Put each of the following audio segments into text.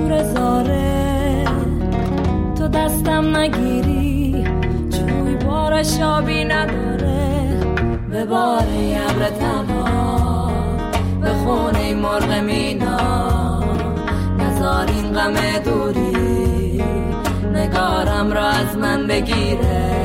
شور زاره، تو دستم نگیری جوی بارش آبی نداره، به بار ابر تنها به خونه مرغ مینا، نزار این غم دوری نگارم را از من بگیره.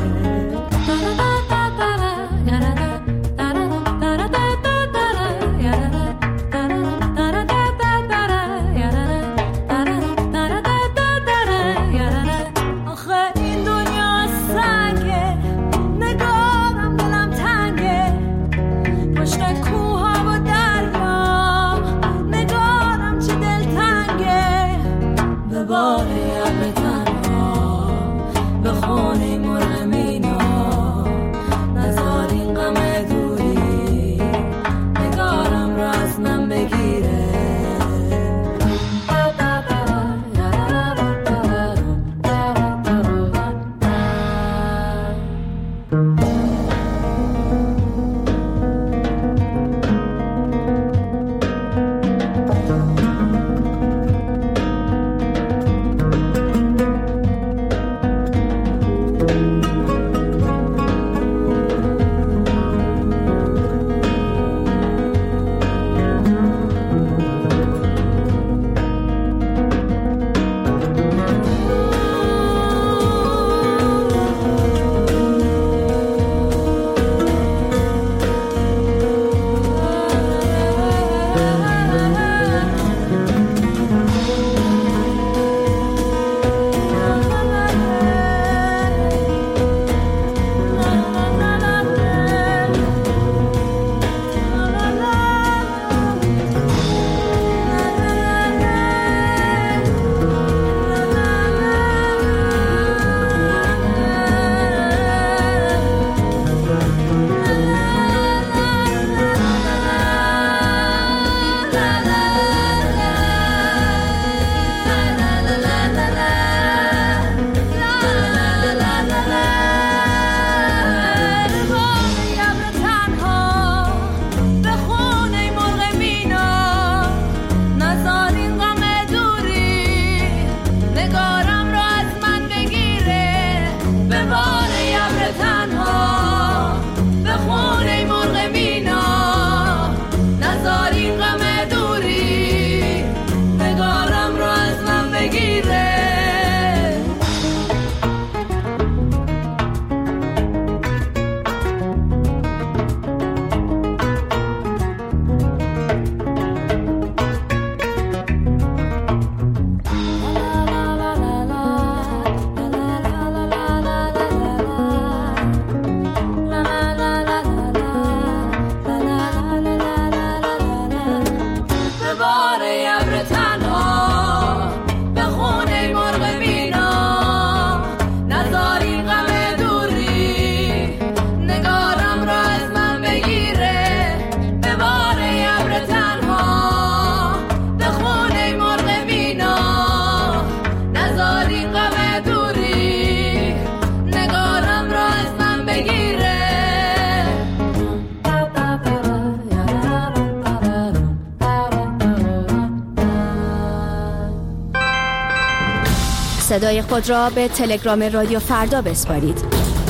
صدای خود را به تلگرام رادیو فردا بسپارید.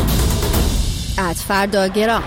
@فرداگرام.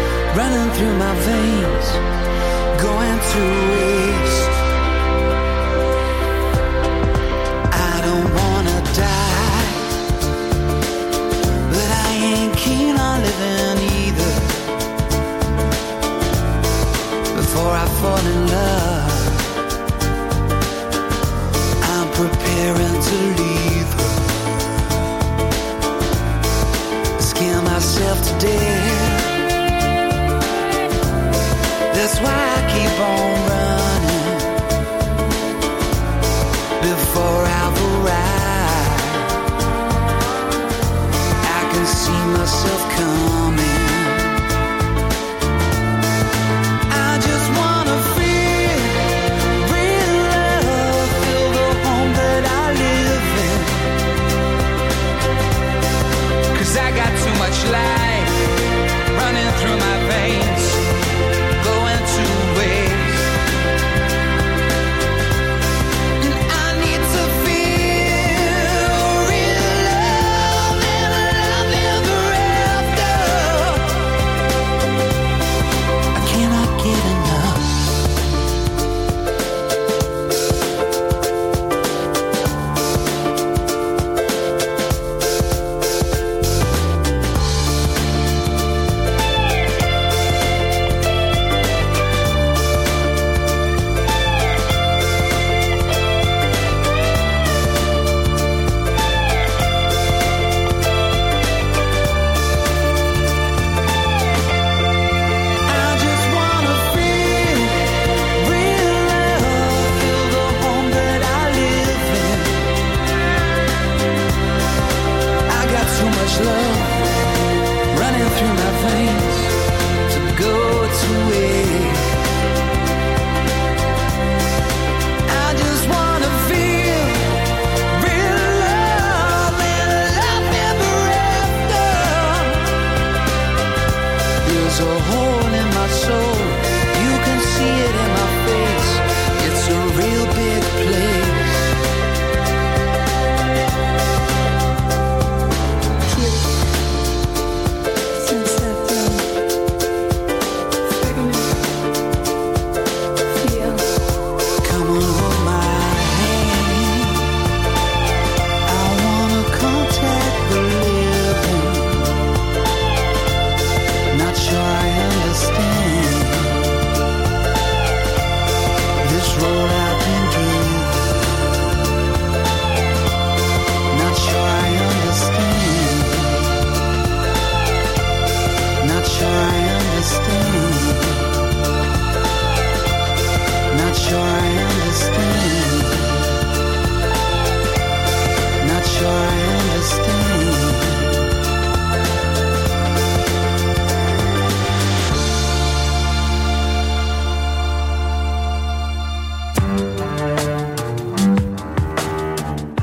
Running through my veins, going to waste.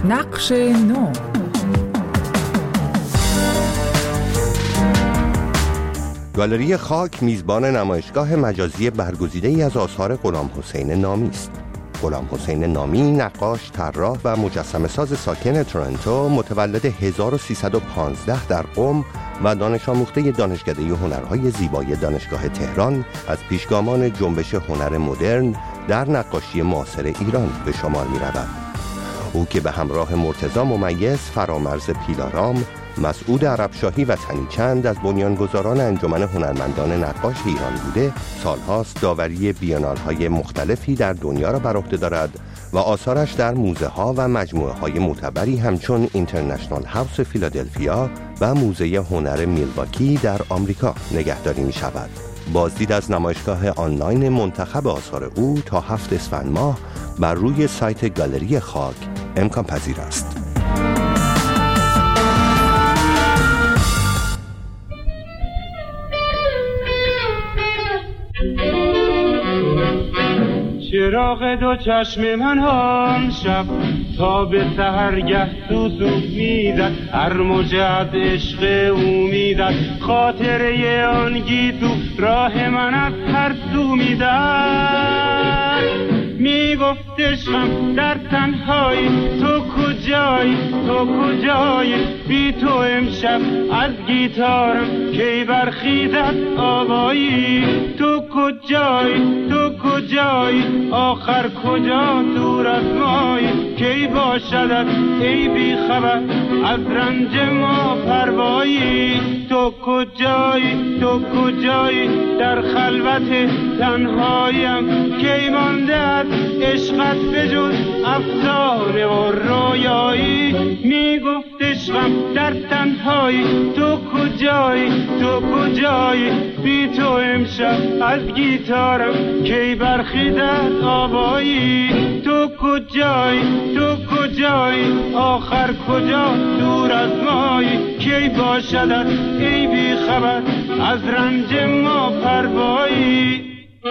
نقش نو. گالری خاک میزبان نمایشگاه مجازی برگزیده‌ای از آثار غلام حسین نامی است. غلام حسین نامی نقاش، طراح و مجسمه ساز ساکن تورنتو، متولد 1315 در قم و دانش آموخته دانشکده هنرهای زیبای دانشگاه تهران، از پیشگامان جنبش هنر مدرن در نقاشی معاصر ایران به شمار می رود. او که به همراه مرتضی ممیز، فرامرز پیلارام، مسعود عربشاهی و تنیچند از بنیانگذاران انجمن هنرمندان نقاش ایران بوده، سالهاست داوری بیانال‌های مختلفی در دنیا را بر عهده دارد و آثارش در موزه ها و مجموعه های معتبری همچون اینترنشنال هاوس فیلادلفیا و موزه هنر میلواکی در آمریکا نگهداری می شود. بازدید از نمایشگاه آنلاین منتخب آثار او تا 7 اسفند ماه بر روی سایت گالری خاک امکان پذیر است. چراغ دو چشم من آن شب تا به سحرگه سوسو میزد، هر موج از عشق او میزد، خاطره آن گیسو راه من از هر سو میزد. میگفت عشقم در تنهایی، تو کجایی، تو کجایی، بی تو امشب از گیتارم کی برخیزد آوایی. تو کجایی، تو کجایی، آخر کجا دور از مایی، کی باشدت ای بی خبر از رنج ما پروایی. تو کجایی، تو کجایی، در خلوت تنهایم کی مانده عشقت بجز افسانه و رویایی. میگفت عشقم در تنهایی، تو کجایی، تو کجایی، بی تو امشب از گیتارم کی برخیزد آوایی. تو کجایی، تو کجایی، آخر کجا دور از مایی، کی باشدت ای بی خبر از رنج ما پروایی.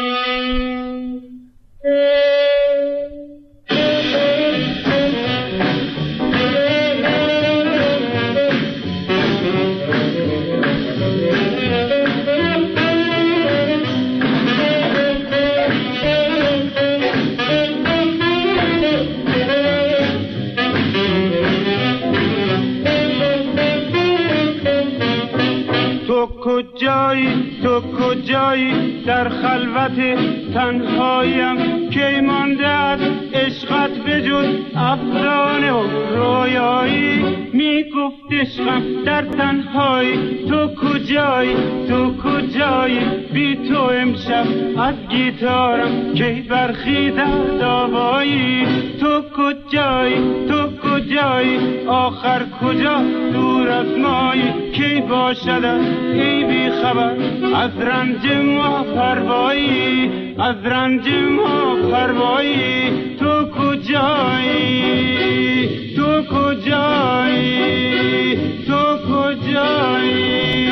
کجایی، تو کجایی، در خلوت تنهایم کی مانده از عشقت بجز افسانه و رویایی. میگفت عشقم در تنهایی، تو کجایی، تو کجایی، بی تو امشب از گیتارم کی برخیزد آوایی. تو کجایی، تو کجایی، آخر کجا دور از مایی، کی باشد ای بی خبر از رنج ما پروایی، از رنج ما پروایی. تو کجایی، تو کجایی، تو کجایی.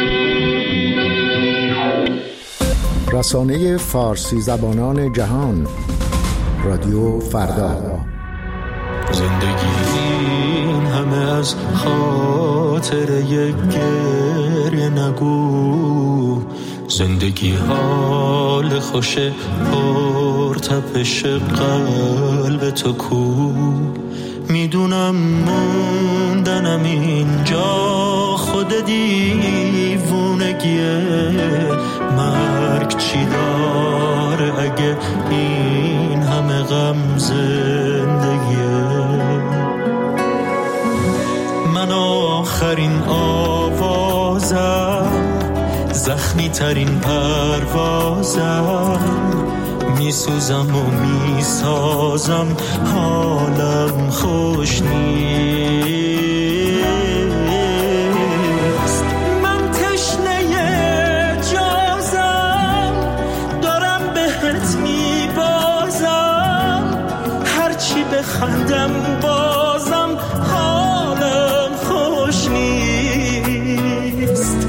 رسانه فارسی زبانان جهان، رادیو فردا. زندگی این همه از خاطر یک گریه نگو، زندگی حال خوش پرتپش قلب تو کو. میدونم موندنم اینجا خود دیوونگیه، مرگ چی داره اگه این همه غم زندگیه. من آخرین آوازم، زخمی ترین پروازم، میسوزم و میسازم، حالم خوش نیست. من تشنه جازم، دارم بهت میبازم، هرچی بخندم بازم حالم خوش نیست.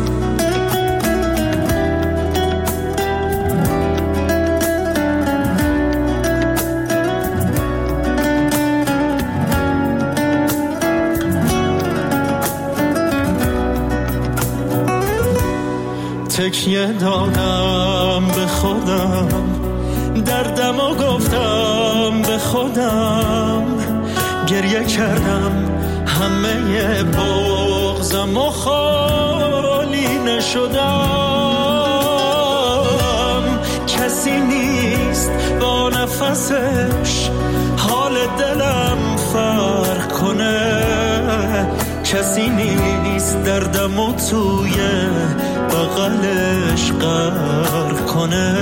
تکیه دادم به خودم، دردم و گفتم به خودم، گریه کردم همه بغضم و خالی نشدم. کسی نیست با نفسش حال دلم فرق کنه، کسی نیست دردمو توی بغلش غرق کنه.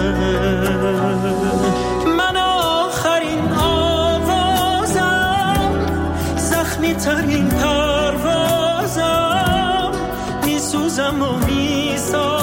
من آخرین آوازم، زخمی ترین پروازم، میسوزم و میسازم